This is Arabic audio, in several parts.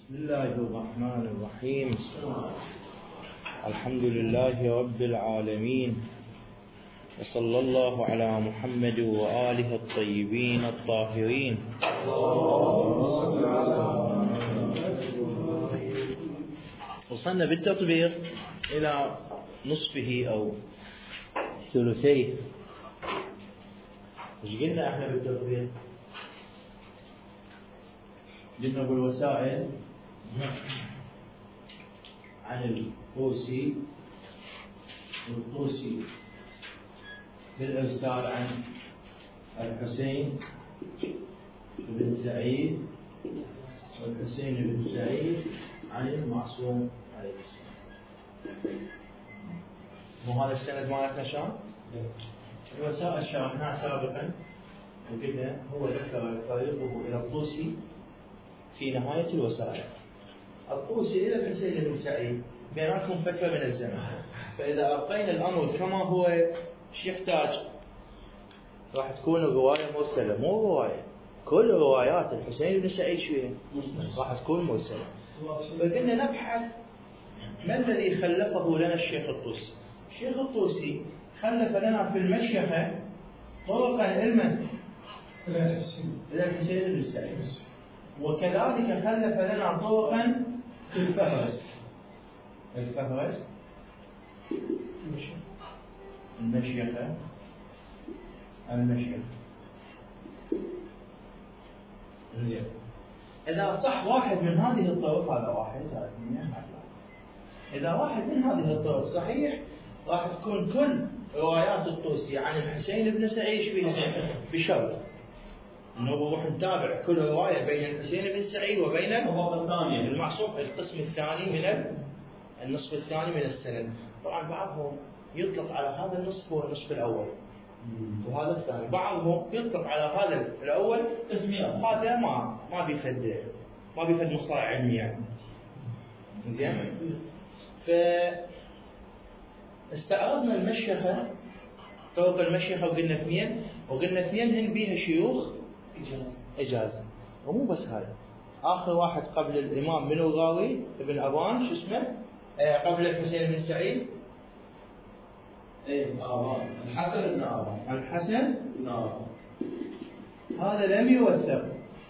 بسم الله الرحمن الرحيم. الحمد لله رب العالمين، وصلى الله على محمد وآله الطيبين الطاهرين. وصلنا بالتطبيق إلى نصفه أو ثلثيه. ايش قلنا احنا بالتطبيق؟ قلنا بالوسائل عن الطوسي، والطوسي بالإرسال عن الحسين بن سعيد، والحسين بن سعيد عن المعصوم عليه السلام. مو هذا السند مالتنا شلون؟ الوسائل شرحناها سابقا وقلنا هو ذكر طريقه إلى الطوسي في نهاية الوسائل. الطوسي إلى الحسين بن سعيد بيناتهم فترة من الزمن، فإذا أبقينا الأمر كما هو ايش يحتاج؟ راح تكون الرواية مرسلة، مو رواية. كل روايات الحسين بن سعيد شوية راح تكون مرسلة. فقلنا نبحث ما الذي خلفه لنا الشيخ الطوسي. الشيخ الطوسي خلف لنا في المشيخة طرقا علما إلى الحسين بن سعيد، وكذلك خلف لنا طرقا في الفهرس. المشيخة زين. إذا صح واحد من هذه الطرق، هذا واحد، هذا اثنين، هذا إذا واحد من هذه الطرق صحيح، راح تكون كل روايات الطوسي عن الحسين بن سعيد بشرط انه نروح نتابع كل روايه بين الحسين بن سعيد وبين المعصوم القسم الثاني من النصف الثاني من السند. طبعا بعضهم يطلق على هذا النصف هو النصف الاول وهذا الثاني، بعضهم يطلق على هذا الاول تسميه، هذا ما بيفد مصطلح علمي يعني. زين. استعرضنا المشيخة، طرق المشيخة، وقلنا اثنين هن بيها شيوخ إجازة. ومو بس هذا، آخر واحد قبل الإمام من الغاوي ابن أبان، شو اسمه؟ قبل الحسين بن سعيد، الحسن بن أبان. هذا لم يوثق.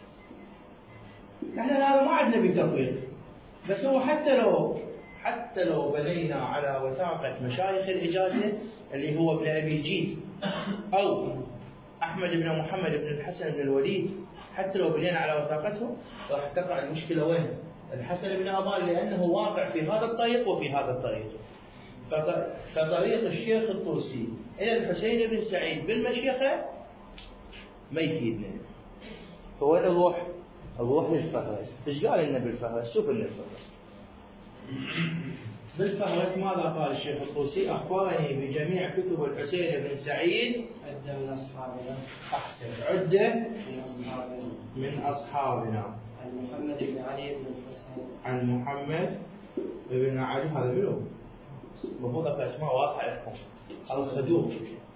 نحن هذا ما عندنا بالتطبيق، بس هو حتى لو بنينا على وثاقة مشايخ الإجازة اللي هو ابن أبي جيد أو أحمد بن محمد بن الحسن بن الوليد، حتى لو بنينا على وثاقته راح تقع المشكلة وين؟ الحسن بن أبان، لأنه واقع في هذا الطريق وفي هذا الطريق. فطريق الشيخ الطوسي إلى الحسين بن سعيد بالمشيخة ما يفيدنا. فوين نروح للفهرس. إيش قال لنا بالفهرس؟ شوف لنا الفهرس. بالفهرس ماذا قال الشيخ الطوسي؟ أخبرني بجميع كتب الحسين بن سعيد عدة من أصحابنا. أحسن، عدة من أصحابنا. عن محمد بن علي بن الحسين. عن محمد بن علي، هذا منو؟ المفروض أسماء واضحة لكم. هذا الصدوق.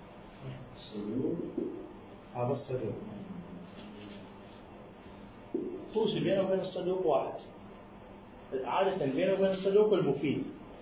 هذا الصدوق. طوسي بينه وبين الصدوق واحد. عادة بينه وبين الصدوق المفيد.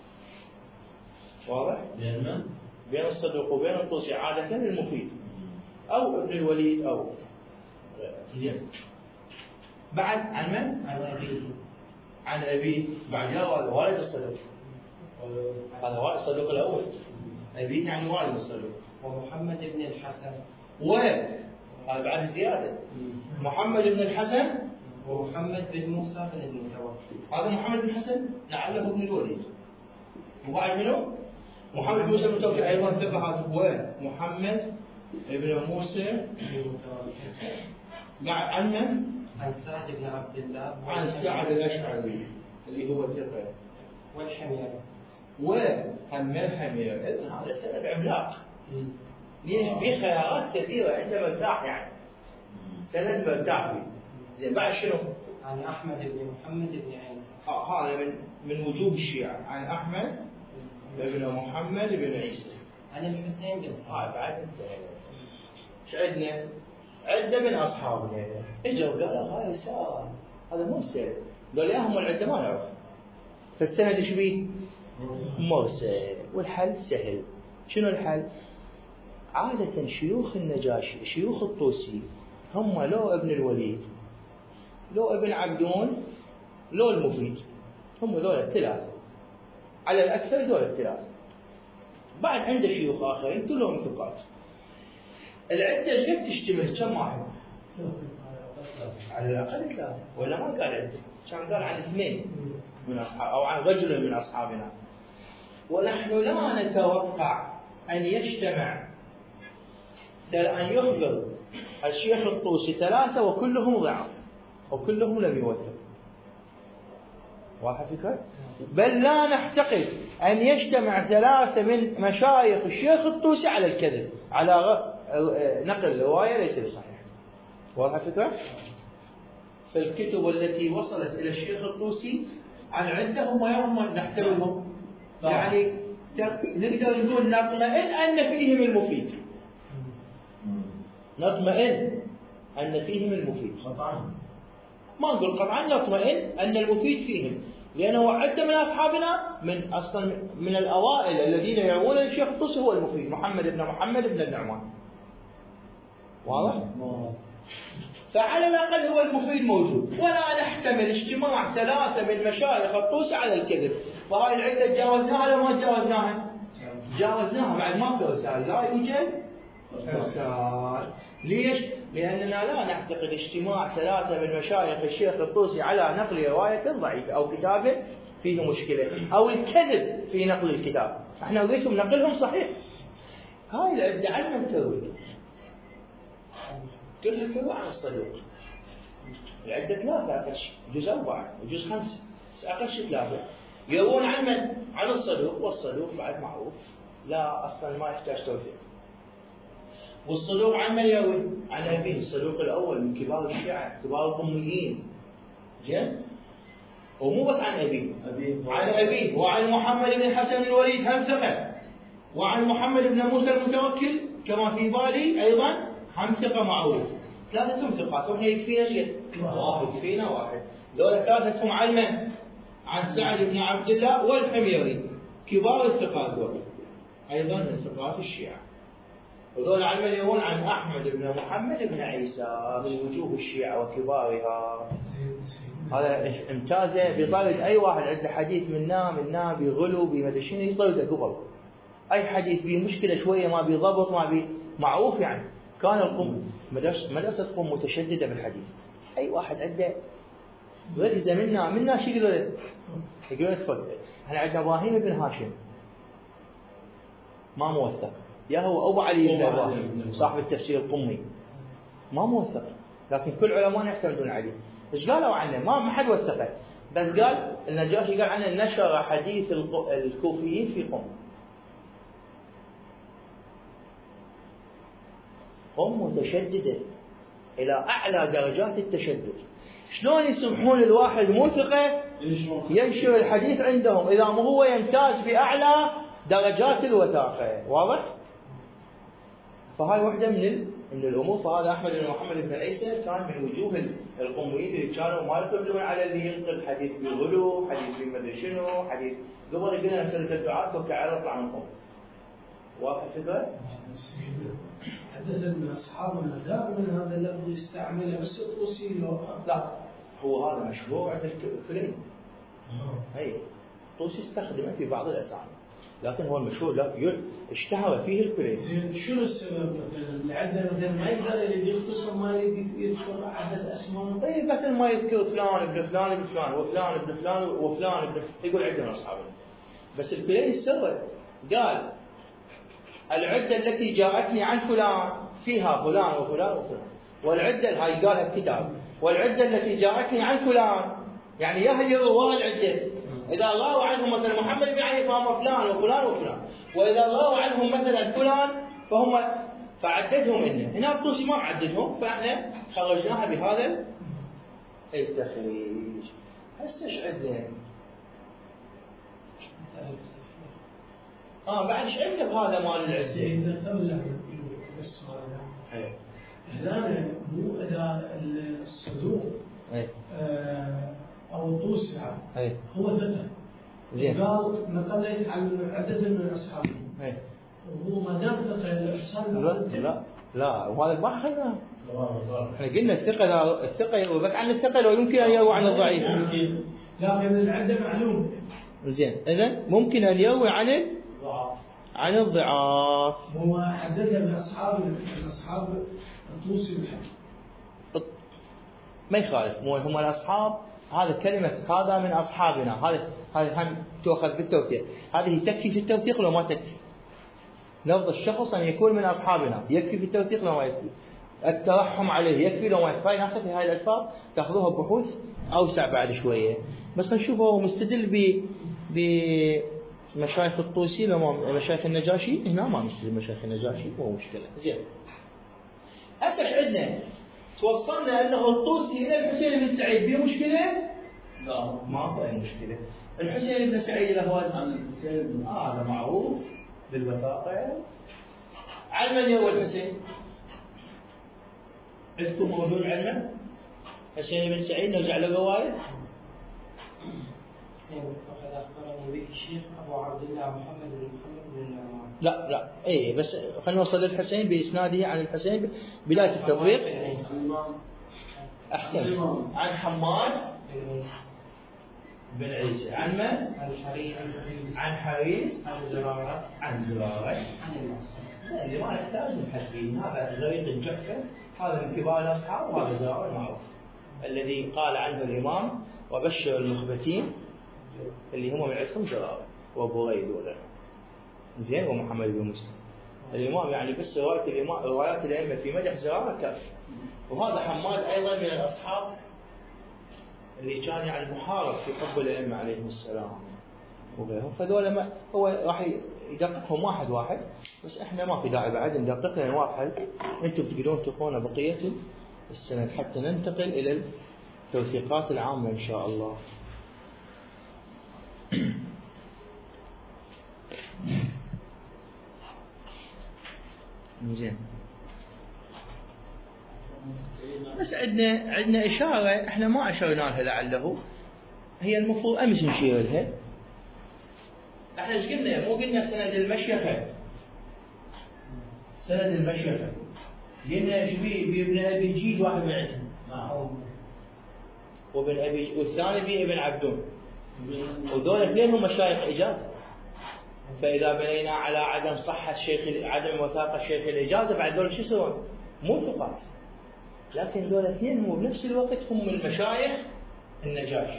واضح؟ بين الصدوق وبين الطوسي عادة المفيد، أو ابن الوليد أو زين. بعد عن من؟ عن أبيه. بعد يا والد الصدوق. هذا والد الصدوق الأول. أبيه يعني والد الصدوق. ومحمد بن الحسن. هذا بعد زيادة. محمد بن الحسن ومحمد بن موسى بن المتوكل. هذا محمد بن الحسن لعله ابن الوليد. وبعد منه محمد بن موسى بن المتوكل أيضا ثقة. هذا محمد بن موسى بن المتوكل. عن من؟ عن سعد بن عبد الله. عن سعد الأشعري اللي هو ثقة. والحمير. إذن هذا سند عملاق. ليش؟ في خيارات كثيرة، أنت مرتاح يعني. سند مرتاح فيه. زين. بعد شنو؟ عن أحمد بن محمد بن عيسى. هذا من وجوه الشيعة. عن أحمد بن محمد بن عيسى. عن الحسين بن سعيد. بعد ايش عندنا؟ عدة من أصحابنا. إجوا قالوا هاي سارة، هذا مرسل. قال يا هم العدة ما نعرف. فالسند ايش بيه؟ مرسل. والحل سهل. شنو الحل؟ عادة شيوخ النجاشي شيوخ الطوسي هم لو ابن الوليد لو ابن عبدون لو المفيد، هم ذول الثلاثة على الأكثر، ذول الثلاثة. بعد عنده شيوخ آخرين كلهم ثقات. العدة ايش قد تشتمل؟ كم واحد؟ على الأقل ثلاثة، ولا ما قال عدة، كان قال عن اثنين من أصحاب أو عن رجل من أصحابنا. ونحن لا نتوقع أن يجتمع أن يخبر الشيخ الطوسي ثلاثة وكلهم ضعف وكلهم لم يوثق. واضح الفكرة؟ بل لا نعتقد أن يجتمع ثلاثة من مشايخ الشيخ الطوسي على الكذب، على نقل رواية ليس بصحيح. واضح الفكرة؟ فالكتب التي وصلت إلى الشيخ الطوسي عن عدة هم نحتملهم، يعني نقدر نقول نطمئن أن فيهم المفيد، نطمئن أن فيهم المفيد قطعا، ما نقول قطعا، نطمئن أن المفيد فيهم، لأنه عدة من أصحابنا من أصلا من الأوائل الذين يروون الشيخ الطوسي هو المفيد محمد بن النعمان. واضح؟ فعلى الأقل هو المفيد موجود، ولا نحتمل اجتماع ثلاثة من مشايخ الطوسي على الكذب. فهاي العدة تجاوزناها ولا ما تجاوزناها؟ تجاوزناها. بعد ما في رسائل، لا يوجد رسائل. ليش؟ لأننا لا نعتقد اجتماع ثلاثة من مشايخ الشيخ الطوسي على نقل رواية ضعيفة أو كتاب فيه مشكلة أو الكذب في نقل الكتاب. احنا نريدهم نقلهم صحيح. هاي العدة على من تروي؟ كلها تروي عن الصدوق. العدة ثلاثة أقلش، جزء 4 وجزء 5 أقلش 3 يروون عن من؟ عن الصدوق، والصدوق بعد معروف لا أصلا ما يحتاج توثيق. والصدوق عن من يروي؟ عن أبيه. الصدوق الأول من كبار الشيعة كبار القميين، زين؟ ومو بس عن أبيه، عن أبيه وعن محمد بن الحسن الوليد هم ثقة، وعن محمد بن موسى المتوكل كما في بالي أيضا هم ثقة معروف. ثلاثتهم ثقات، وإحنا يكفينا شيء واحد، يكفينا واحد. ذولا ثلاثتهم عن من؟ عن سعد بن عبد الله والحميري، كبار الثقات دول أيضا من ثقات الشيعة. وذول عن من يروون؟ عن أحمد بن محمد بن عيسى من وجوه الشيعة وكبارها. هذا امتازه بطرد أي واحد عنده حديث منا بغلو بمدري شنو يطرده قبل. أي حديث به مشكلة شوية ما بيضبط ما معروف، يعني كان مدرسة قم متشددة بالحديث. أي واحد عنده ركزة منا شو يقولون تفضل. احنا عندنا إبراهيم بن هاشم ما موثق، يا هو أبو علي بن إبراهيم صاحب التفسير القمي ما موثق، لكن كل علماء يعتمدون عليه. ايش قالوا عنه؟ ما حد وثقه، بس قال النجاشي قال عنه نشر حديث الكوفيين في قم. قم متشددة إلى أعلى درجات التشدد. شلون يسمحون الواحد مو ثقة ينشر الحديث عندهم إذا ما هو يمتاز بأعلى درجات الوثاقة؟ واضح؟ فهاي واحدة من الأمور. فهذا أحمد بن محمد بن عيسى كان من وجوه القميين اللي كانوا ما يقبلون على اللي ينقل حديث بغلو، حديث بمدري شنو، حديث قبل قلنا سنة الدعاء توكل على الله عنكم. واضح الفكرة؟ حدث من أصحابنا دائما هذا اللفظ يستعمله بس الطوسي لا، هو هذا مشهور عند الكلين. أي الطوسي استخدمه في بعض الأسامي، لكن هو المشهور لا اشتهر فيه الكلين. زين شنو السبب مثلا؟ عندنا مثلا ما يقدر اللي يختصر ما يذكر عدد أسماء. أي مثل ما يذكر فلان ابن فلان ابن فلان وفلان ابن فلان وفلان ابن يقول عندنا أصحابنا. بس الكلين السر قال العدة التي جاءتني عن فلان فيها فلان وفلان وفلان، والعدة هاي قالها الكتاب، والعدة التي جاءتني عن فلان يعني يا هي رواه العدة. إذا رواه عنهم مثلا محمد بن علي فهم فلان وفلان وفلان، وإذا رواه عنهم مثلا فلان فهم فعددهم هنا الطوسي ما عددهم، فاحنا خرجناها بهذا التخريج. هسه ايش عندنا؟ بعد ايش عندنا بهذا مال العزة؟ إذا قبل بس هنا مو إذا الصدوق أو الطوسي اي هو ثقة. زين. قال نقلت عن عدة من أصحابه. اي وهو ما دام ثقة الإرسال لا وهذا ما اخذناه. احنا قلنا الثقة بس عن الثقة لو يمكن ان يروي عن الضعيف. لكن العدة معلوم. زين اذا ممكن ان يروي عن الضعاف. هو حدثها الأصحاب الطوسي بالحديث. ما يخالف هم الأصحاب. هذا كلمة هذا من أصحابنا هذه هم تؤخذ بالتوثيق. هذه تكفي في التوثيق لو ما تكفي. لفظ الشخص أن يكون من أصحابنا يكفي في التوثيق لو ما يكفي. الترحم عليه يكفي لو ما يكفي. ناخذ هذه الألفاظ تأخذوها ببحوث أوسع بعد شوية. بس نشوفه مستدل بمشايخ الطوسي لو مشايخ النجاشي. هنا ما مستدل بمشايخ النجاشي مو مشكلة. زين هسه ايش عندنا؟ توصلنا انه الطوسي الى الحسين بن سعيد بيه مشكله؟ لا ماكو اي مشكله. الحسين بن سعيد الاهوازي عن الحسين هذا معروف بالوثائق. عن من يروي الحسين؟ عندكم موجود علمه؟ حسين بن سعيد نرجع له روايه؟ وقد اخبرني به الشيخ ابو عبد الله محمد بن النعمان. لا اي بس خلينا نوصل للحسين باسناده عن الحسين بدايه التطبيق. احسن. عن حماد بن عيسى. عن من؟ عن حريص. عن زرارة. عن الناصر. اللي ما نحتاج نحدد. هذا زريق الجحفة هذا من كبار الاصحاب وهذا زرارة معروف الذي قال عنه الامام وبشر المخبتين اللي هم من عندهم زرارة وابو غيد ولا زين ومحمد بن مسلم. الامام يعني بس روايات الائمه في مدح زرارة كافي. وهذا حماد ايضا من الاصحاب اللي كان يعني محارب في حب الائمه عليهم السلام وغيرهم. فذولا ما هو راح يدققهم واحد بس احنا ما في داعي بعد ندقق لان واضح. انتم تقدرون تقرون بقيه السند حتى ننتقل الى التوثيقات العامه ان شاء الله. زين بس عندنا إشارة احنا ما أشرنا لها لعله هي المفروض أمس نشير لها. احنا ايش قلنا؟ مو قلنا سند المشيخة. سند المشيخة قلنا ايش بابن أبي جيد واحد من عندهم وابن أبي والثاني بابن عبدون وذول اثنين هم مشايخ إجازة. فإذا بنينا على عدم صحة عدم وثاقة شيخ الإجازة بعد ذول شو يسوون؟ مو ثقات. لكن ذول اثنين هم بنفس الوقت هم من مشايخ النجاشي.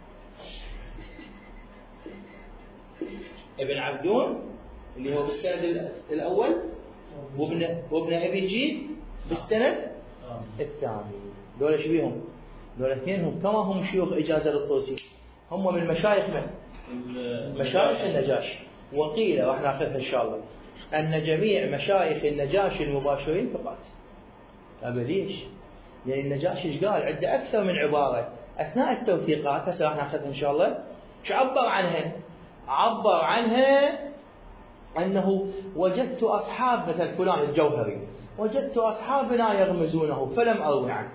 ابن عبدون اللي هو بالسند الأول وابن أبي جيد بالسند الثاني. ذول شو بيهم؟ ذول اثنين هم كما هم شيوخ إجازة للطوسي هم من مشايخ مشايخ النجاشي. وقيل راح ناخذها إن شاء الله أن جميع مشايخ النجاشي المباشرين ثقات. أبا ليش؟ لأن النجاشي ايش قال؟ عنده أكثر من عبارة أثناء التوثيقات. هسه راح ناخذها إن شاء الله. شو عبر عنها؟ عبر عنها أنه وجدت أصحاب مثل فلان الجوهري وجدت أصحابنا يغمزونه فلم أروي عنه.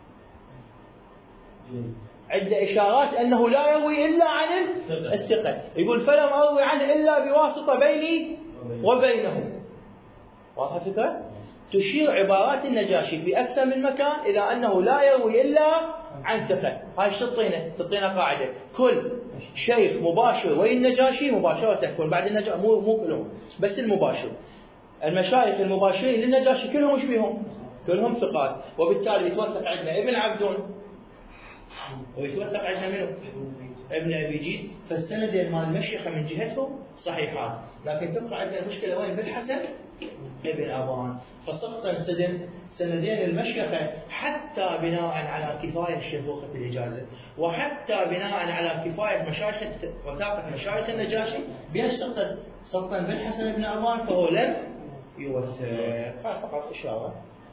عنده إشارات أنه لا يروي إلا عن الثقة. يقول فلم أروي عنه إلا بواسطة بيني وبينه. واضحة الفكرة؟ تشير عبارات النجاشي في أكثر من مكان إلى أنه لا يروي إلا عن ثقة. هاي تعطينا قاعدة كل شيخ مباشر وين النجاشي مباشرة تكون بعد النجاشي مو كلهم بس المباشر. المشايخ المباشرين للنجاشي كلهم وش بيهم؟ كلهم ثقات. وبالتالي يتوثق عندنا ابن عبدون ويتوثق عندنا منه ابن أبي جيد. فالسندين مال المشيخة من جهتهم صحيحات. لكن تبقى عندنا المشكلة وين؟ بالحسن ابن أبان. فسقطا سندين المشيخة حتى بناء على كفاية شيخوخة الإجازة وحتى بناء على كفاية وثاقة مشايخ النجاشي بين سقطا بالحسن ابن أبان فهو لم يوثق. هذا فقط إشارة.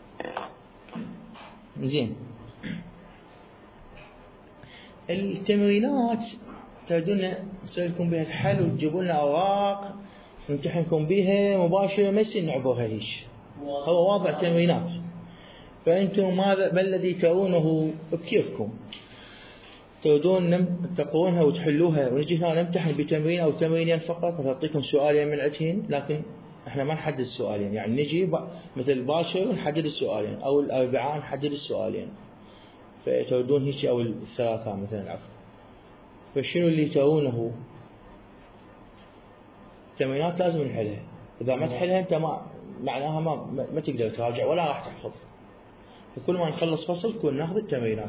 زين التمرينات تردون نسألكم بها الحل وتجيبوا لنا أوراق نمتحنكم بها مباشرة ما يصير نعبرها هيش. هو واضع تمرينات فأنتم ما الذي ترونه بكيفكم. تودون تقرونها وتحلوها ونجي هنا نمتحن بتمرين أو تمرينين فقط، ونعطيكم سؤالين من عندهن، لكن احنا ما نحدد السؤالين، يعني نجي مثل باكر نحدد السؤالين، أو الأربعاء نحدد السؤالين، فتودون هيك، أو الثلاثاء مثلا عفوا. فشنو اللي ترونه تمرينات لازم نحلها، إذا ما تحلها أنت معناها ما تقدر تراجع ولا راح تحفظ. فكل ما نخلص فصل كون ناخذ التمرينات.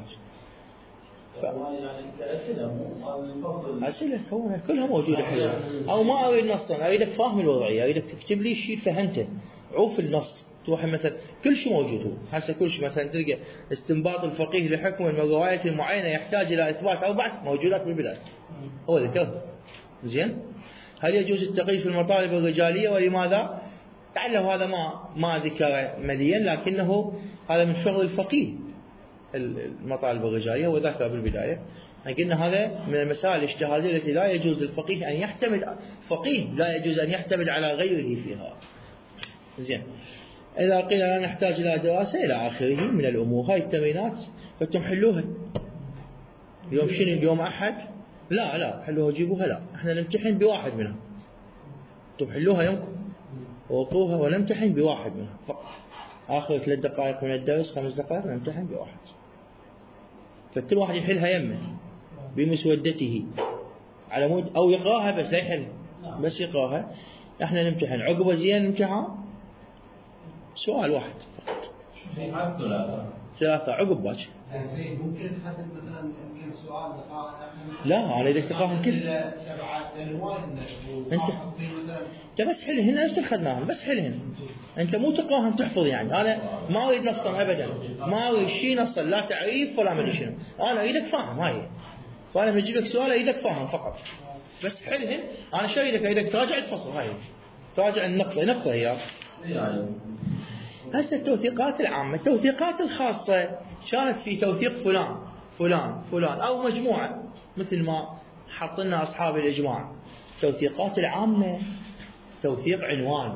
يعني كأسئلة مو الفصل. أسئلة كلها موجودة حلوة. أو ما أريد نصا، أريدك فاهم الوضعية، أريدك تكتب لي شيء فهمته، عوف النص، تروح مثلا كل شيء موجود. هو هسه كل شيء مثلا تلقى استنباط الفقيه لحكم من رواية معينة يحتاج إلى إثبات 4 موجودات بالبلاد، هو ذكر. زين، هل يجوز التقييد في المطالب الرجالية ولماذا؟ لعله هذا ما ذكر مليا، لكنه هذا من شغل الفقيه. المطالب الرجالية هو ذكر بالبداية، قلنا هذا من المسائل الاجتهادية التي لا يجوز للفقيه أن يحتمل، فقيه لا يجوز أن يحتمل على غيره فيها. زين، إذا قيل لا نحتاج إلى دراسة إلى آخره من الأمور. هاي التمرينات فأنتم حلوها. اليوم شنو؟ اليوم أحد؟ لا حلوها جيبوها، لا احنا نمتحن بواحد منها. أنتم حلوها يومكم وقروها ونمتحن بواحد منها فقط. آخر 3 دقائق من الدرس 5 دقائق نمتحن بواحد، فكل واحد يحلها يمه بمسودته على مود، أو يقراها بس لا يحل، بس يقراها. احنا نمتحن عقبه زين امتحان سؤال واحد فقط، 3 عقب باكر. زين، ممكن تحدد مثلا كم سؤال دقائق؟ لا، أنا إذا تقراهم كل 7 ألوان أنت بس حلهن نفس الخدمة، بس حلهن. أنت مو تقراهم تحفظ، يعني أنا ما أريد نصا أبدا، ما أريد شيء نصا، لا تعريف ولا مدري شنو، أنا أريدك فاهم. هاي فأنا بجيب لك سؤال أريدك فاهم فقط، بس حلهن. أنا شو أريدك تراجع الفصل، هاي تراجع نقطة هي. هسه التوثيقات العامة، التوثيقات الخاصة كانت في توثيق فلان أو مجموعة، مثل ما حط لنا أصحاب الإجماع. التوثيقات العامة توثيق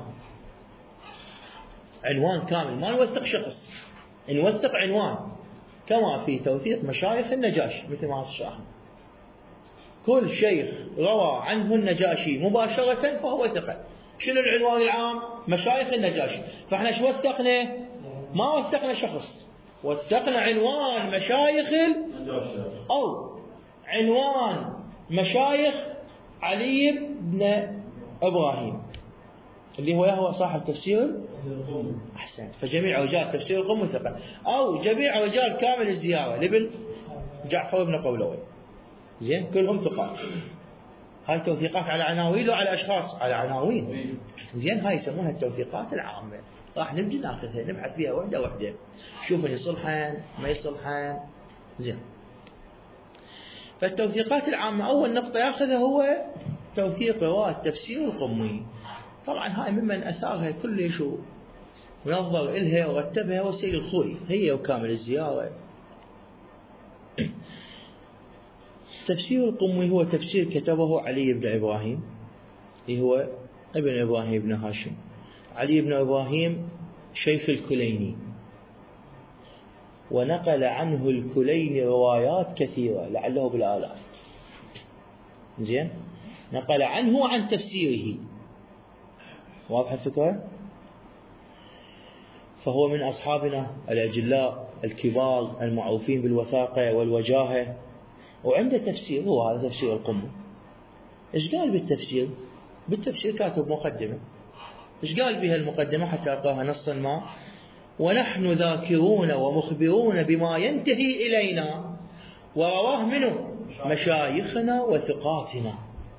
عنوان كامل، ما نوثق شخص، نوثق عنوان، كما في توثيق مشايخ النجاشي مثل ما شرحنا. كل شيخ روى عنه النجاشي مباشرة فهو ثقة. شنو العنوان العام؟ مشايخ النجاشي. فاحنا شو وثقنا؟ ما وثقنا شخص، وثقنا عنوان مشايخ أو عنوان مشايخ علي بن إبراهيم اللي هو صاحب تفسير أحسن. فجميع رجال تفسير القم ثقة، أو جميع رجال كامل الزيارة لابن جعفر بن قولوي. زين، كلهم ثقات. هاي توثيقات على عناوين وعلى أشخاص، على عناوين. زين، هاي يسمونها التوثيقات العامة. راح نبدأ ناخذها نبحث فيها وحدة، شوف اللي يصلحن ما يصلحن. زين، فالتوثيقات العامة أول نقطة ياخذها هو توثيق رواة تفسير القمي. طبعا هاي ممن أثارها كلش ونظر إلها ورتبها هو السيد الخوئي، هي وكامل الزيارة. تفسير القمي هو تفسير كتبه علي بن إبراهيم، اللي هو ابن إبراهيم بن هاشم. علي بن إبراهيم شيخ الكليني، ونقل عنه الكليني روايات كثيرة لعله بالآلاف. زين، نقل عنه وعن تفسيره، واضح الفكرة؟ فهو من أصحابنا الأجلاء الكبار المعروفين بالوثاقة والوجاهة، وعنده تفسير، هو هذا تفسير القمي. إيش قال بالتفسير؟ بالتفسير كاتب مقدمة. إيش قال بها المقدمة حتى أقراها نصا ما؟ ونحن ذاكرون ومخبرون بما ينتهي إلينا ورواه منه مشايخنا وثقاتنا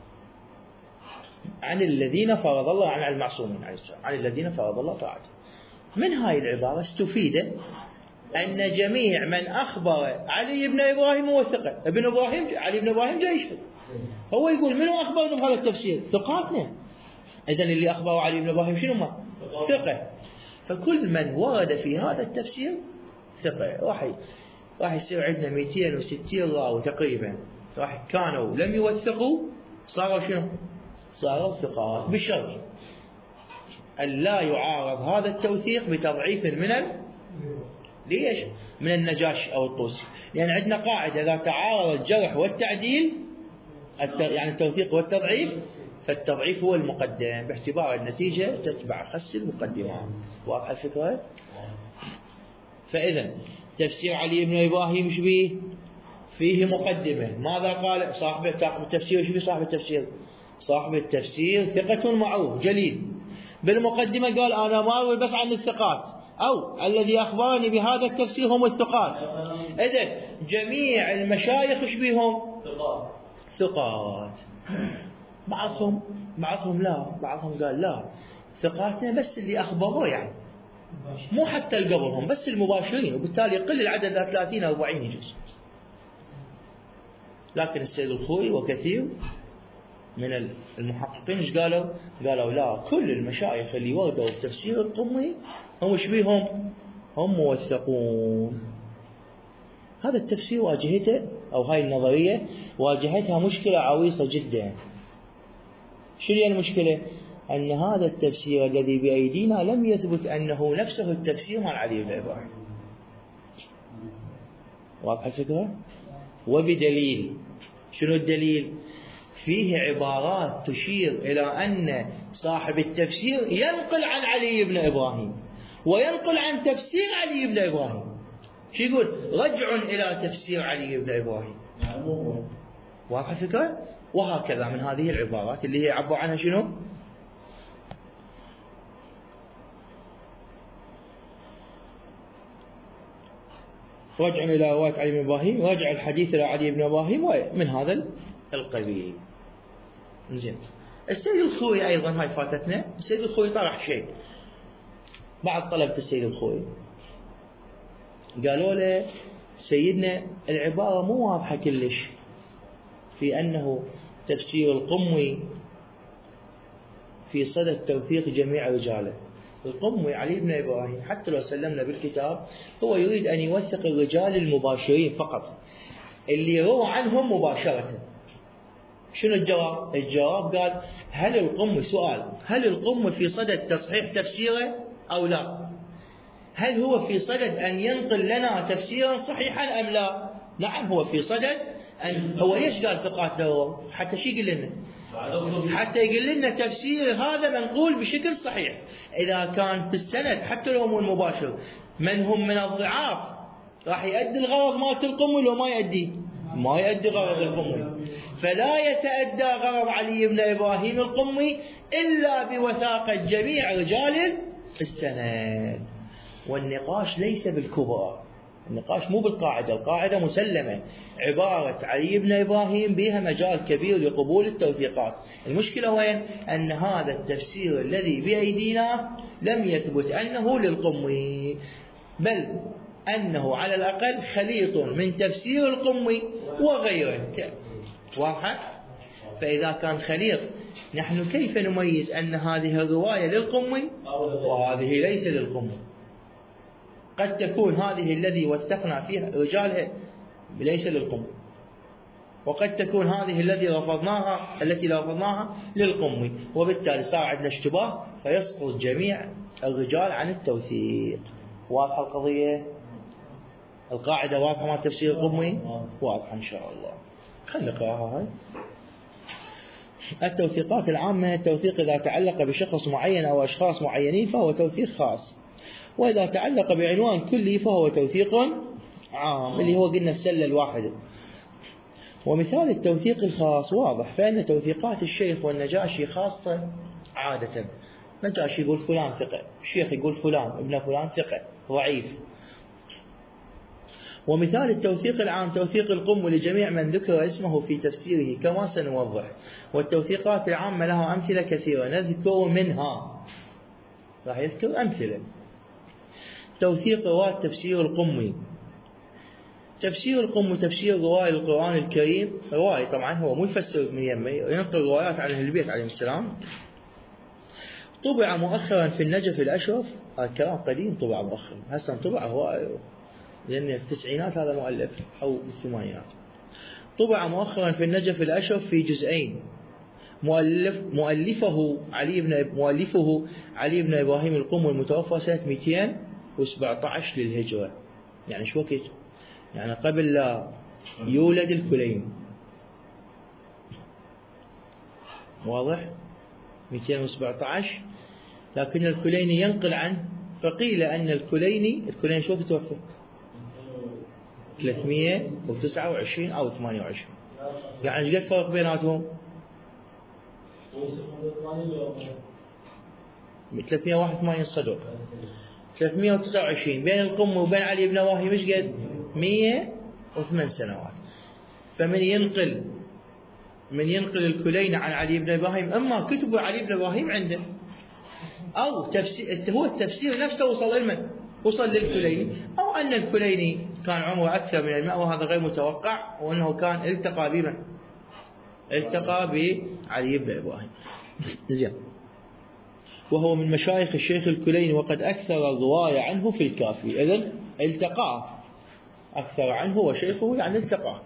عن الذين فرض الله، عن المعصومين عليه السلام، عن الذين فرض الله طاعته. من هاي العبارة استفيد أن جميع من أخبر علي بن إبراهيم هو ثقة. ابن إبراهيم، علي بن إبراهيم جاي يشهد، هو يقول منو أخبرنا بهذا التفسير؟ ثقاتنا. إذن اللي أخبروا علي بن إبراهيم شنو ما؟ ثقة. فكل من ورد في هذا التفسير ثقة. راح يصير عندنا 260 راوي تقريبا، راح كانوا لم يوثقوا صاروا شنو؟ صاروا ثقات، بشرط أن لا يعارض هذا التوثيق بتضعيف من ليش؟ من النجاشي أو الطوسي، لأن عندنا قاعدة إذا تعارض الجرح والتعديل يعني التوثيق والتضعيف، فالتضعيف هو المقدم باعتبار النتيجة تتبع خس المقدمة. واضحة الفكرة؟ فإذا تفسير علي بن إبراهيم ايش بيه؟ فيه مقدمة. ماذا قال صاحب التفسير؟ ايش بيه صاحب التفسير؟ صاحب التفسير ثقة معروف جليل. بالمقدمة قال أنا ما أروي بس عن الثقات، أو الذي أخبرني بهذا التفسير هم الثقات. إذن جميع المشايخ ايش بيهم؟ ثقات. بعضهم لا، بعضهم قال لا، ثقاتنا بس اللي أخبروا يعني، مو حتى القبرهم، بس المباشرين، وبالتالي يقل العدد إلى 30 أو 40 يجوز. لكن السيد الخوئي وكثير من المحققين ايش قالوا؟ قالوا لا، كل المشايخ اللي وردوا بتفسير القمي هم ايش بيهم؟ هم موثقون. هذا التفسير واجهته، أو هاي النظرية واجهتها مشكلة عويصة جدا. شو هي المشكلة؟ أن هذا التفسير الذي بأيدينا لم يثبت أنه نفسه التفسير مع علي بن إبراهيم. واضح الفكرة؟ وبدليل. شنو الدليل؟ فيه عبارات تشير إلى أن صاحب التفسير ينقل عن علي بن إبراهيم وينقل عن تفسير علي بن إبراهيم. شو يقول؟ رجع إلى تفسير علي بن إبراهيم. واضح الفكرة؟ وهكذا من هذه العبارات اللي هي عبوا عنها شنو؟ رجع إلى رواية علي بن إبراهيم، رجع الحديث إلى علي بن إبراهيم، ومن هذا القبيل. زين. السيد الخوئي أيضا هاي فاتتنا. السيد الخوئي طرح شيء. بعض طلبة السيد الخوئي قالوا له سيدنا العبارة مو واضحة كلش في أنه تفسير القمي في صدد توثيق جميع رجاله. القمي علي بن إبراهيم حتى لو سلمنا بالكتاب هو يريد أن يوثق الرجال المباشرين فقط اللي روى عنهم مباشرة. شنو الجواب؟ الجواب قال هل القمي، سؤال، هل القمي في صدد تصحيح تفسيره أو لا؟ هل هو في صدد أن ينقل لنا تفسيرا صحيحا أم لا؟ نعم، هو في صدد أن، هو ليش قال ثقات له؟ حتى شي يقول لنا؟ حتى يقول لنا تفسير هذا منقول بشكل صحيح. إذا كان في السند حتى لو مو المباشر من هم من الضعاف راح يؤدي الغرض مالت القمي لو ما يؤدي؟ ما يؤدي غرض القمي. فلا يتأدى غرض علي بن إبراهيم القمي إلا بوثاقة جميع رجال السند. والنقاش ليس بالكبرى، النقاش مو بالقاعدة، القاعدة مسلمة، عبارة علي بن إبراهيم بها مجال كبير لقبول التوثيقات. المشكلة وين؟ أن هذا التفسير الذي بأيدينا لم يثبت أنه للقمي، بل أنه على الأقل خليط من تفسير القمي وغيره. واضح؟ فإذا كان خليط نحن كيف نميز أن هذه الرواية للقمي وهذه ليس للقمي؟ قد تكون هذه الذي وثقنا فيها رجالها ليس للقمي، وقد تكون هذه التي رفضناها للقمي، وبالتالي صار عندنا اشتباه فيسقط جميع الرجال عن التوثيق. واضحة القضية؟ القاعدة واضحة مع تفسير القمي؟ واضحة إن شاء الله. خلينا نقراها هاي. التوثيقات العامة: التوثيق إذا تعلق بشخص معين أو أشخاص معينين فهو توثيق خاص، وإذا تعلق بعنوان كلي فهو توثيق عام اللي هو قلنا السلة الواحدة. ومثال التوثيق الخاص واضح، فإن توثيقات الشيخ والنجاشي خاصة عادة. النجاشي يقول فلان ثقة، الشيخ يقول فلان ابن فلان ثقة ضعيف. ومثال التوثيق العام توثيق القمي لجميع من ذكر اسمه في تفسيره كما سنوضح. والتوثيقات العامة لها أمثلة كثيرة نذكر منها، راح يذكر أمثلة. توثيق رواة تفسير القمي. تفسير القمي تفسير رواية القرآن الكريم، رواية طبعا هو مو يفسر من يمي، ينقل روايات عن أهل البيت عليهم السلام. طبع مؤخرا في النجف الأشرف، هذا كلام قديم، طبع مؤخرا، هسه طبع هو لأن في التسعينات هذا مؤلف أو الثمانينات. طبع مؤخرا في النجف الأشرف في جزئين، مؤلفه علي بن إبراهيم القمي المتوفى سنة 217 للهجرة. يعني شو وقت؟ يعني قبل لا يولد الكليني. واضح؟ 217. لكن الكليني ينقل عنه، فقيل أن الكليني شو وقت توفى؟ 329 أو 28. يعني قد فرق بيناتهم؟ 381 صدق. 329 بين القم وبين علي بن واهي مش قد؟ 108 سنوات. فمن ينقل الكليني عن علي بن ابراهيم، اما كتب علي بن ابراهيم عنده، او تفسير، هو التفسير نفسه وصل للكليني، او ان الكليني كان عمره اكثر من 100 وهذا غير متوقع، وانه كان التقى بمن؟ التقى بعلي بن ابراهيم. زين. وهو من مشايخ الشيخ الكليني، وقد اكثر الروايه عنه في الكافي. اذن التقاه، اكثر عنه وشيخه يعني التقاه.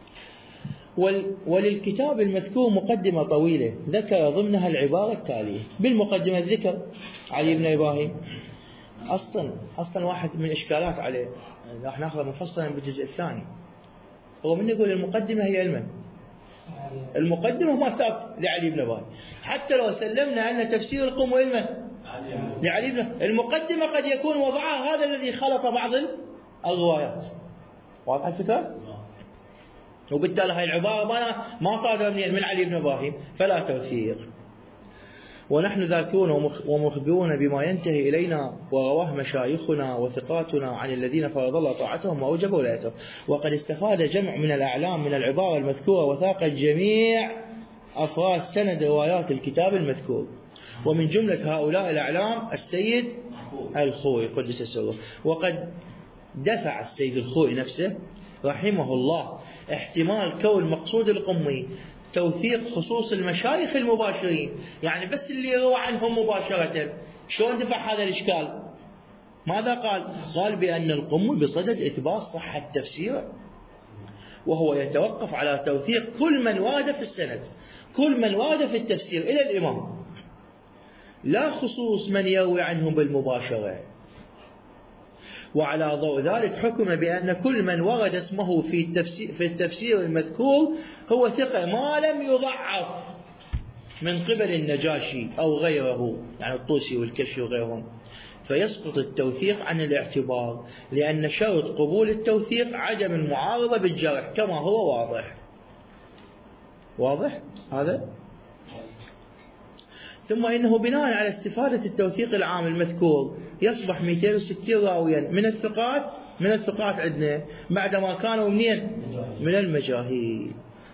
وللكتاب المذكور مقدمة طويلة ذكر ضمنها العبارة التالية. بالمقدمة ذكر علي بن إبراهيم. أصلا واحد من إشكالات عليه راح ناخذ مفصلا بالجزء الثاني. هو من يقول المقدمة هي المن؟ المقدمة ما ثابت لعلي بن إبراهيم، حتى لو سلمنا أن تفسير القم المن لعلي بن، المقدمة قد يكون وضعها هذا الذي خلط بعض الروايات. واضح الفكرة؟ وبالتالي هاي العبارة ما صادر من علي بن إبراهيم، فلا توثيق. ونحن ذاكرون ومخبرون بما ينتهي إلينا ورواه مشايخنا وثقاتنا عن الذين فرض الله طاعتهم وأوجب ولايتهم. وقد استفاد جمع من الأعلام من العبارة المذكورة وثاقت جميع أفراد سند روايات الكتاب المذكور. ومن جملة هؤلاء الأعلام السيد الخوئي قدس سره. وقد دفع السيد الخوئي نفسه رحمه الله احتمال كون مقصود القمي توثيق خصوص المشايخ المباشرين، يعني بس اللي يروى عنهم مباشرة. شلون دفع هذا الإشكال؟ ماذا قال؟ قال بأن القمي بصدد إثبات صحة تفسيره، وهو يتوقف على توثيق كل من ورد في السند، كل من ورد في التفسير إلى الإمام، لا خصوص من يروي عنهم بالمباشرة. وعلى ضوء ذلك حكم بأن كل من ورد اسمه في التفسير المذكور هو ثقة ما لم يضعف من قبل النجاشي أو غيره، يعني الطوسي والكشي وغيرهم، فيسقط التوثيق عن الاعتبار، لأن شرط قبول التوثيق عدم المعارضة بالجرح كما هو واضح. واضح هذا؟ ثم إنه بناء على استفادة التوثيق العام المذكور يصبح 260 راويا من الثقات عندنا، بعدما كانوا من المجاهيل.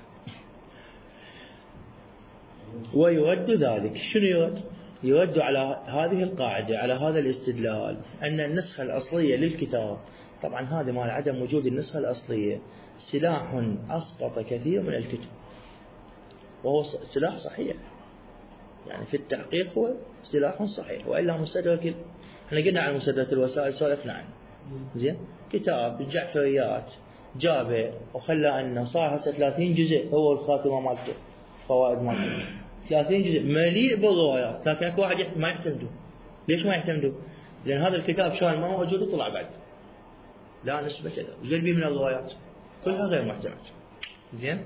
ويرد ذلك، شنو يرد على هذه القاعدة، على هذا الاستدلال، أن النسخة الأصلية للكتاب، طبعا هذا مال عدم وجود النسخة الأصلية سلاح أسقط كثير من الكتب، وهو سلاح صحيح، يعني في التحقيق هو سلاح صحيح. وإلا مستدرك، احنا قلنا عن مستدرك الوسائل سولفنا عنه. زين، كتاب الجعفريات جابه وخلى أنه صار هسه 30 جزء، هو الخاتمة مالته فوائد مالته 30 جزء مليء بالروايات، لكن اكو واحد ما يعتمدوا. ليش ما يعتمدوا؟ لأن هذا الكتاب شان ما موجود وطلع بعد، لا نسبة له، قلبي من الروايات كلها غير معتمد. زين،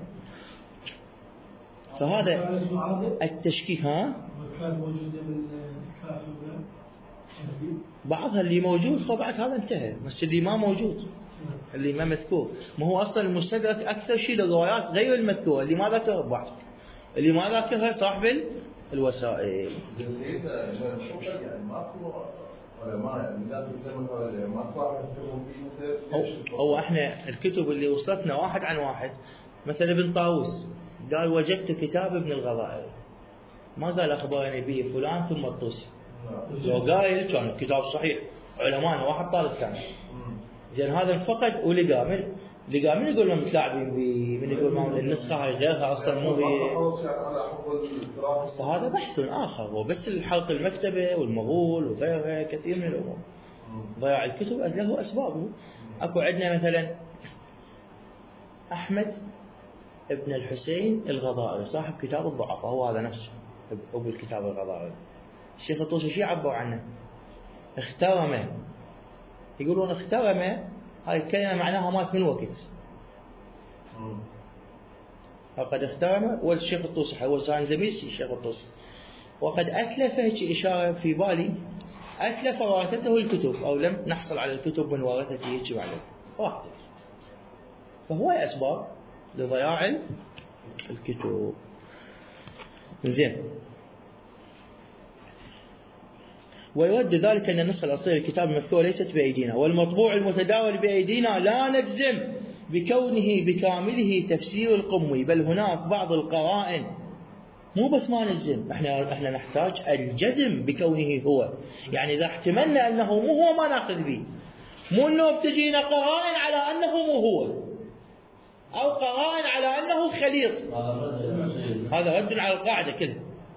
فهذا التشكيك. كان موجودة بالكافي بعضها اللي موجود بعد هذا انتهى، بس اللي ما موجود، اللي ما مذكور، ما هو أصلا المستدرك أكثر شيء للروايات غير المذكورة اللي ما ذكرها بعض، اللي ما ذكرها صاحب الوسائل. يعني ماكو علماء يعني ذات الزمن ولا ماكو واحد يكتبون فيه. هو احنا الكتب اللي وصلتنا واحد عن واحد، مثلا ابن طاووس قال وجدت كتاب ابن الغضائر، ما قال أخبرني به فلان ثم الطوسي، لو قايل كان الكتاب صحيح، علماء واحد طالب ثاني. زين، هذا فقد ولقى من يقول لهم متلاعبين به، من يقول ما النسخة هاي غيرها أصلا مو هي. هذا بحث آخر، وبس الحرق المكتبة والمغول وغيرها كثير من الأمور. ضياع الكتب له أسبابه. أكو عندنا مثلا أحمد ابن الحسين الغضائري صاحب كتاب الضعفاء، هو هذا نفسه أبو الكتاب الغضائري. الشيخ الطوسي شو عبوا عنه؟ اخترمه، يقولون اخترمه هاي الكلمة معناها مات من وقت. وقد اخترم والشيخ الطوسي هو صار زميلي الشيخ الطوسي، وقد أتلف هيك إشارة في بالي، أتلف ورثته الكتب أو لم نحصل على الكتب من ورثته هيك معلوم واحد. فهو أسباب لضياع الكتب. زين. ويود ذلك أن النسخة الأصلية للكتاب المذكور ليست بأيدينا، والمطبوع المتداول بأيدينا لا نجزم بكونه بكامله تفسير القمي، بل هناك بعض القرائن. مو بس ما نجزم، احنا نحتاج الجزم بكونه هو، يعني إذا احتملنا أنه مو هو ما ناخذ به، مو أنه بتجينا قرائن على أنه مو هو أو قرائن على أنه خليط. هذا رد على القاعدة كلها.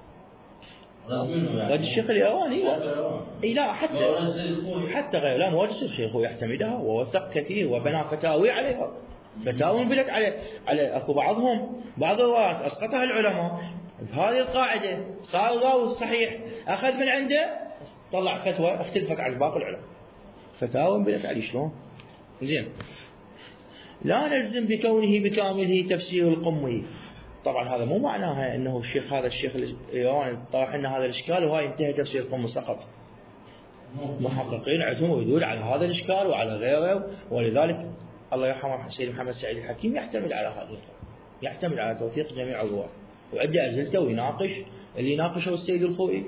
رد الشيخ الإيراني لا حتى غير لا موجه الشيخ يعتمدها ووثق كثير وبنى فتاوي عليها، فتاوي بلت على اكو بعض الروايات اسقطها العلماء بهذه القاعده، صار راوي صحيح اخذ من عنده طلع فتوى اختلفت عن باقي العلماء، فتاوي بلت عليه شلون. زين. لا نلزم بكونه بكامله تفسير القمي. طبعا هذا مو معناها انه هذا الشيخ الايراني طرح لنا هذا الاشكال وهاي انتهى تفسير القمي سقط. محققين عندهم يدل على هذا الاشكال وعلى غيره، ولذلك الله يرحمه سيد محمد سعيد الحكيم يعتمد على هذا القول، يعتمد على توثيق جميع الرواة وعده ادلته ويناقش اللي يناقشه السيد الخوئي.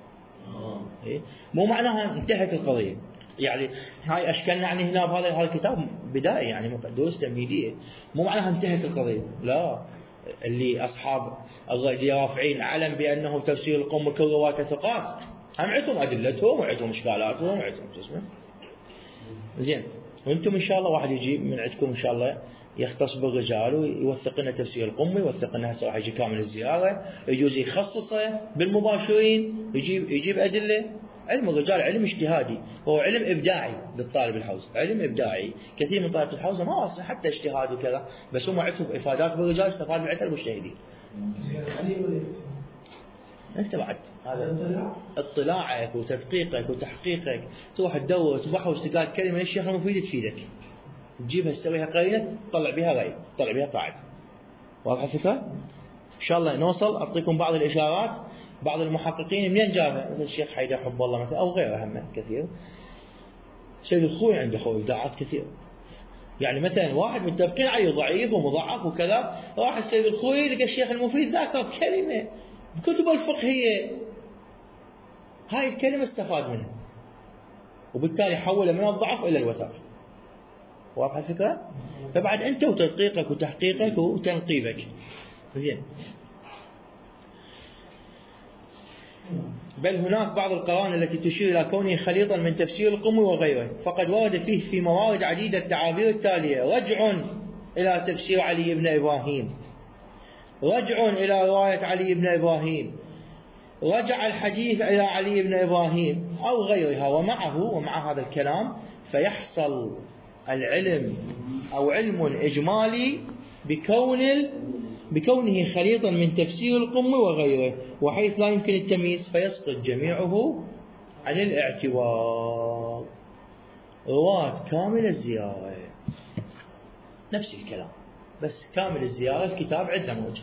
مو معناها انتهت القضيه، يعني هاي اشكالنا يعني هنا بهذا الكتاب بدايه يعني دروس تمهيديه، مو معناها انتهت القضيه، لا. اللي اصحاب اللي رافعين علم بانه تفسير القم كل رواة ثقات هم عندهم ادلتهم وعندهم اشكالاتهم وعندهم اسمه. زين. وانتم ان شاء الله واحد يجي من عندكم ان شاء الله يختص بالرجال ويوثق لنا تفسير القمي، يوثق لنا هسه راح يجي كامل الزياره، يجوز يخصصه بالمباشرين، يجيب ادله. علم الرجال علم اجتهادي، هو علم ابداعي للطالب الحوزه، علم ابداعي. كثير من طلبه الحوزه ما وصل حتى اجتهاد وكذا، بس هم عندهم افادات بالرجال استفاد بعدها المجتهدين. انت بعد هذا اطلاعك وتدقيقك وتحقيقك، تروح تدور تبحث تلقى كلمه للشيخ المفيد تفيدك، تجيبها تسويها قرينه تطلع بها غير، تطلع بها قاعده. واضحه الفكره؟ ان شاء الله نوصل اعطيكم بعض الاشارات. بعض المحققين منين جابها؟ مثل الشيخ حيدر حب الله مثلا او غيره هم كثير. سيد الخوي عنده ابداعات كثير. يعني مثلا واحد متفقين عليه ضعيف ومضعف وكذا، راح السيد الخوي لقى الشيخ المفيد ذاكر كلمه بكتبه الفقهيه، هاي الكلمه استفاد منها وبالتالي حول من الضعف الى الوثاق. واضحه الفكره؟ فبعد انت وتدقيقك وتحقيقك وتنقيبك. زين. بل هناك بعض القرائن التي تشير إلى كونه خليطا من تفسير القمي وغيره، فقد ورد فيه في موارد عديدة التعابير التالية: رجع إلى تفسير علي بن إبراهيم، رجع إلى رواية علي بن إبراهيم، رجع الحديث إلى علي بن إبراهيم أو غيرها. ومع هذا الكلام فيحصل العلم أو علم إجمالي بكونه خليطا من تفسير القمي وغيره، وحيث لا يمكن التمييز فيسقط جميعه عن الاعتبار. رواة كامل الزيارة نفس الكلام، بس كامل الزيارة الكتاب عندنا موجود،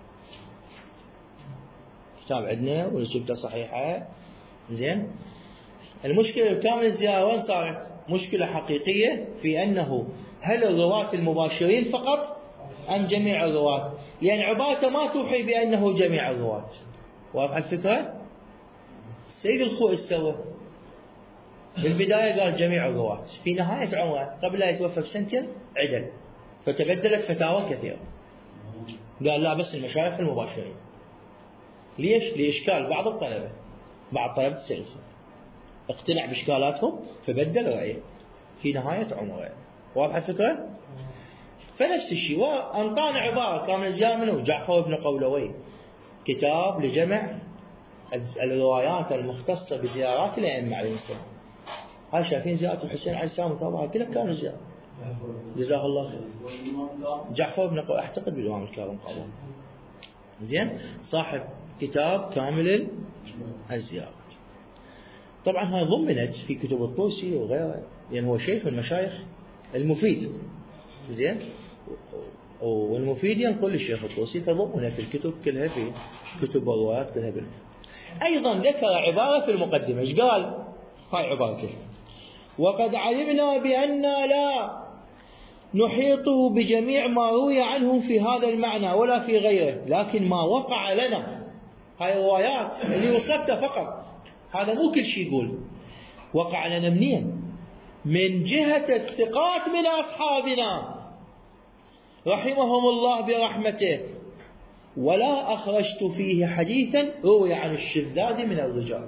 كتاب عندنا ورسالته صحيحة. زين. المشكلة بكامل الزيارة وين صارت؟ مشكلة حقيقية في أنه هل الرواة المباشرين فقط أم جميع الرواة؟ لأن عبارته ما توحي بأنه جميع الرواة. واضح الفكرة؟ السيد الخوئي سوى في البداية قال جميع الرواة، في نهاية عمره قبل لا يتوفى بسنتين عدل، فتبدلت فتاوى كثيرة، قال لا بس المشايخ المباشرين. ليش؟ لإشكال بعض الطلبة، بعض طلبة السيد الخوئي اقتنع بإشكالاتهم فبدل رأيه في نهاية عمره. واضح الفكرة؟ فنفس الشيء. وأنطانا عبارة كامل الزيارة منه جعفر بن قولوي، كتاب لجمع الروايات المختصة بزيارات الأئمة عليهم السلام. هاي شايفين زيارة الحسين عليه السلام وطبعها كلها كامل الزيارة، جزاه الله خير. جعفر بن قولوي أعتقد بالإمام الكاظم قال. زين. صاحب كتاب كامل الزيارة. طبعا هاي ضمنت في كتب الطوسي وغيره، لأن هو شيخ من مشايخ المفيد زين، والمفيد ينقل الشيخ الطوسي تضمنها في الكتب كلها، في كتب الروايات كلها أيضا ذكر عبارة في المقدمة، ايش قال؟ هاي عبارته: وقد علمنا بأننا لا نحيط بجميع ما روي عنهم في هذا المعنى ولا في غيره، لكن ما وقع لنا، هاي الروايات اللي وصلتنا فقط، هذا مو كل شيء يقول، وقع لنا منين؟ من جهة الثقات من أصحابنا رحمهم الله برحمته، ولا أخرجت فيه حديثا روي عن الشذاذ من الرجال،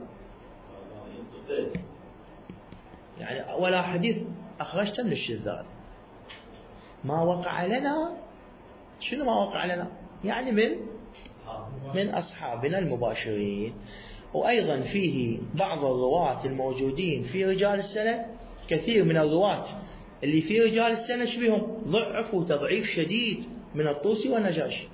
يعني ولا حديث أخرجته من الشذاذ. ما وقع لنا، شنو ما وقع لنا؟ يعني من أصحابنا المباشرين. وأيضا فيه بعض الرواة الموجودين في رجال السند، كثير من الرواة اللي في رجال السند شبيهم ضعفوا تضعيف شديد من الطوسي والنجاشي،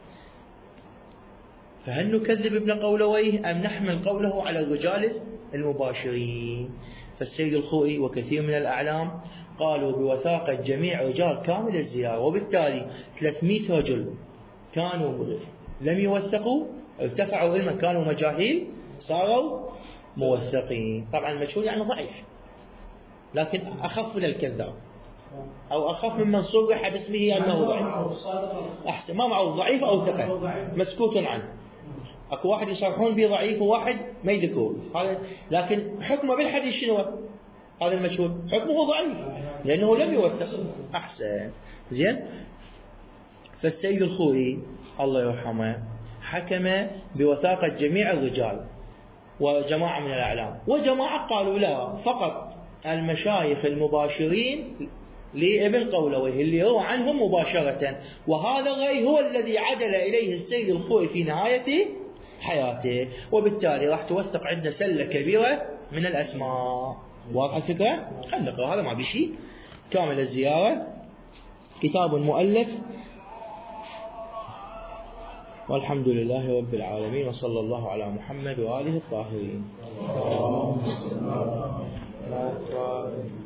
فهل نكذب ابن قولويه أم نحمل قوله على الرجال المباشرين؟ فالسيد الخوئي وكثير من الأعلام قالوا بوثاقة جميع رجال كامل الزيارة، وبالتالي 300 رجل كانوا لم يوثقوا ارتفعوا علما، كانوا مجاهيل صاروا موثقين. طبعا المجهول يعني ضعيف، لكن أخف من الكذاب، أو أخف ممن صرح باسمه أنه ضعيف. أحسن، ما معه ضعيف أو ثقة مسكوت عنه. أكو واحد يصرحون به ضعيف وواحد ما يذكرون هذا، لكن حكمه بالحديث شنو؟ هذا المجهول حكمه ضعيف لأنه لم يوثق. أحسن، زين. فالسيد الخوئي الله يرحمه حكم بوثاقة جميع الرجال وجماعة من الأعلام، وجماعة قالوا لا، فقط المشايخ المباشرين لابن قولويه اللي روى عنهم مباشرة، وهذا الرأي هو الذي عدل إليه السيد الخوئي في نهاية حياته، وبالتالي راح توثق عندنا سلة كبيرة من الأسماء. واضح الفكرة؟ خلنا نقرأ، هذا ما بشي. كامل الزيارة كتاب مؤلف، والحمد لله رب العالمين، وصلى الله على محمد وآله الطاهرين.